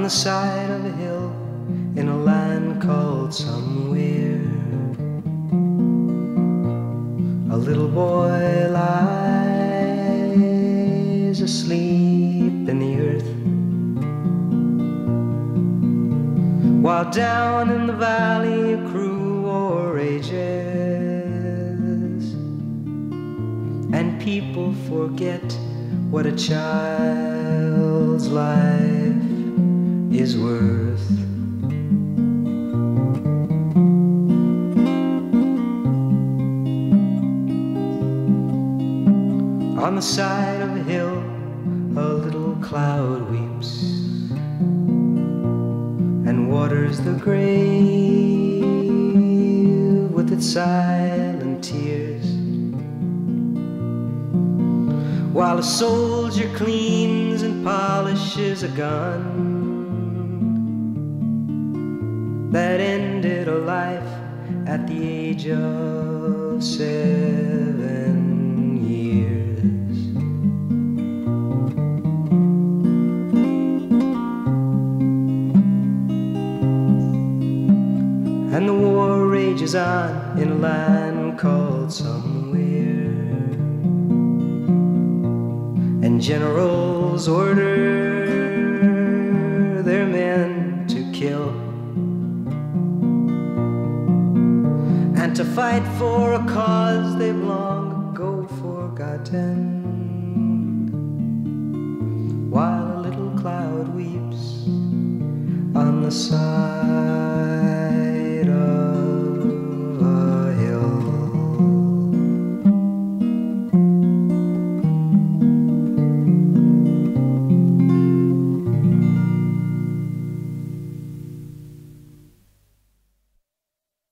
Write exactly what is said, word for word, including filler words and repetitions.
the side of a hill in a land called somewhere. A little boy lies asleep in the earth, while down in the valley a crew war rages, and people forget what a child's life is worth. On the side of a hill, a little cloud weeps and waters the grave with its silent tears, while a soldier cleans and polishes a gun that ended a life at the age of seven years. And the war rages on in a land called somewhere, and generals order their men to kill and to fight for a cause they've long ago forgotten, while a little cloud weeps on the side